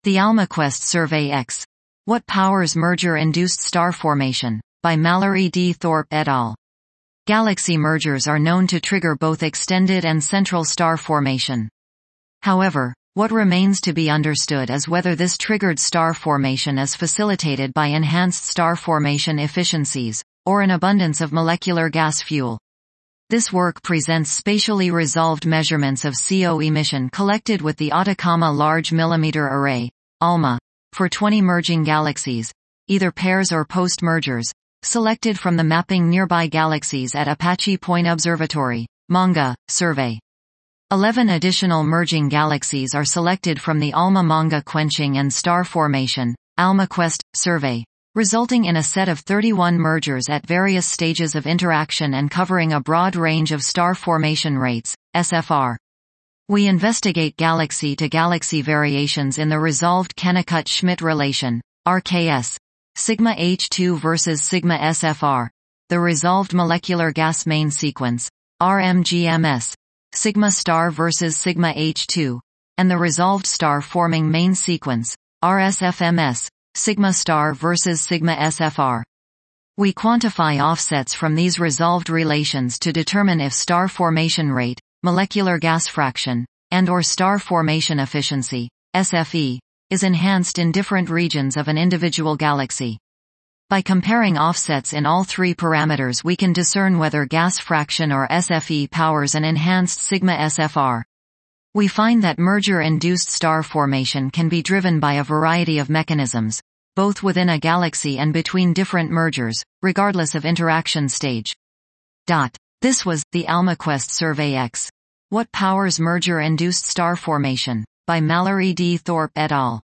The AlmaQuest Survey X. What powers merger-induced star formation? By Mallory D. Thorpe et al. Galaxy mergers are known to trigger both extended and central star formation. However, what remains to be understood is whether this triggered star formation is facilitated by enhanced star formation efficiencies, or an abundance of molecular gas fuel. This work presents spatially resolved measurements of CO emission collected with the Atacama Large Millimeter Array, ALMA, for 20 merging galaxies, either pairs or post-mergers, selected from the Mapping Nearby Galaxies at Apache Point Observatory, MANGA, survey. 11 additional merging galaxies are selected from the ALMA MANGA Quenching and Star Formation, AlmaQuest, survey, resulting in a set of 31 mergers at various stages of interaction and covering a broad range of star formation rates, SFR. We investigate galaxy-to-galaxy variations in the resolved Kennicutt-Schmidt relation, RKS, sigma H2 versus sigma SFR, the resolved molecular gas main sequence, RMGMS, sigma star versus sigma H2, and the resolved star-forming main sequence, RSFMS, sigma star versus sigma SFR. We quantify offsets from these resolved relations to determine if star formation rate, molecular gas fraction, and/or star formation efficiency, SFE, is enhanced in different regions of an individual galaxy. By comparing offsets in all three parameters, we can discern whether gas fraction or SFE powers an enhanced sigma SFR. We find that merger-induced star formation can be driven by a variety of mechanisms, both within a galaxy and between different mergers, regardless of interaction stage. This was the AlmaQuest Survey X. What powers merger-induced star formation? By Mallory D. Thorpe et al.